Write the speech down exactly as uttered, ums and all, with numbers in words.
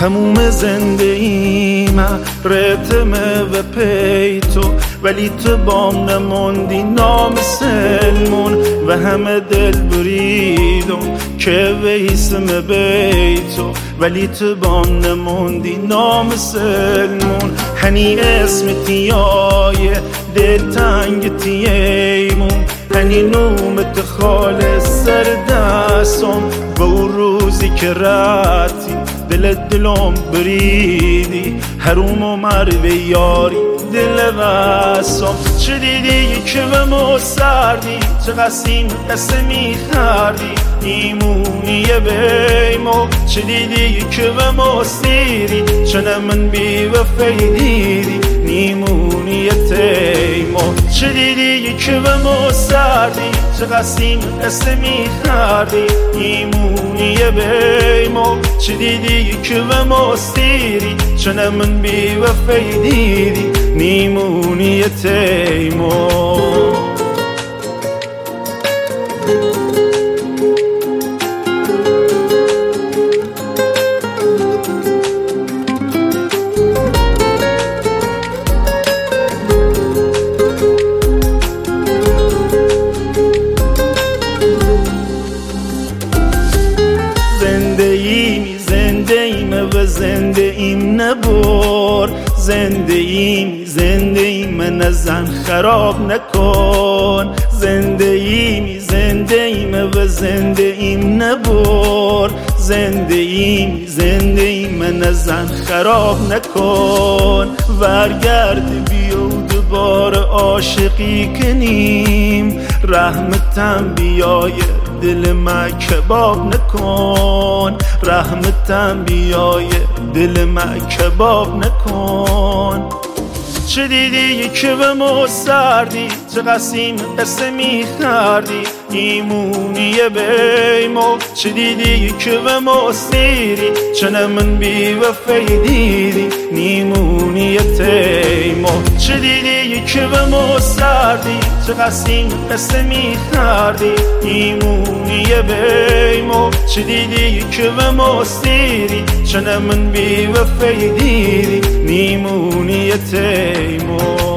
تموم زندگیم رتمه و پی تو، ولی تو بام نموندی نامسلمون و همه دل بریدم که ویسم بیتو، ولی تو بام نموندی نامسلمون. هنی اسم تیای دل تنگ تیمون، هنی نومت خالص سر دستم و اون روزی که رتی دل دلم بریدی هروم و مروه یاری دل واسم. چه دیدی که به ما سردی، چه قسیم قصه میخردی ایمونی بیمو. چه دیدی که به ما سیری، چه من بی وفای دیدی نیمونی تیمو. چه دیدی که به ما سردی، چه قسیم قصه میخردی ایمونی بیمو. چه دیدی که به ما سیری، چه من بی وفای دیدی نیمونی تیمو. و زنده ایم نبر، زنده ایم زنده ایم نزن خراب نکن. زنده ایم زنده ایم و زنده ایم نبر، زنده ایم زنده ایم نزن خراب نکن. ورگرد بیا و دوباره عاشقی کنیم، رحمتم بیای دل من کباب نکن. رحمتم بیای دل من کباب نکن. چه دیدی که به ما سردی، چه قسیم قصه میخردی ایمونی بیمو. چه دیدی که به ما سیری، چه من بی وفای دیدی نیمونی تیمو. چه دیدی که به ما سردی، چه قسیم قصه میخردی ایمونی بیمو. چه دیدی که به ما سیری، چه من بی وفای دیدی نیمونی تیمو.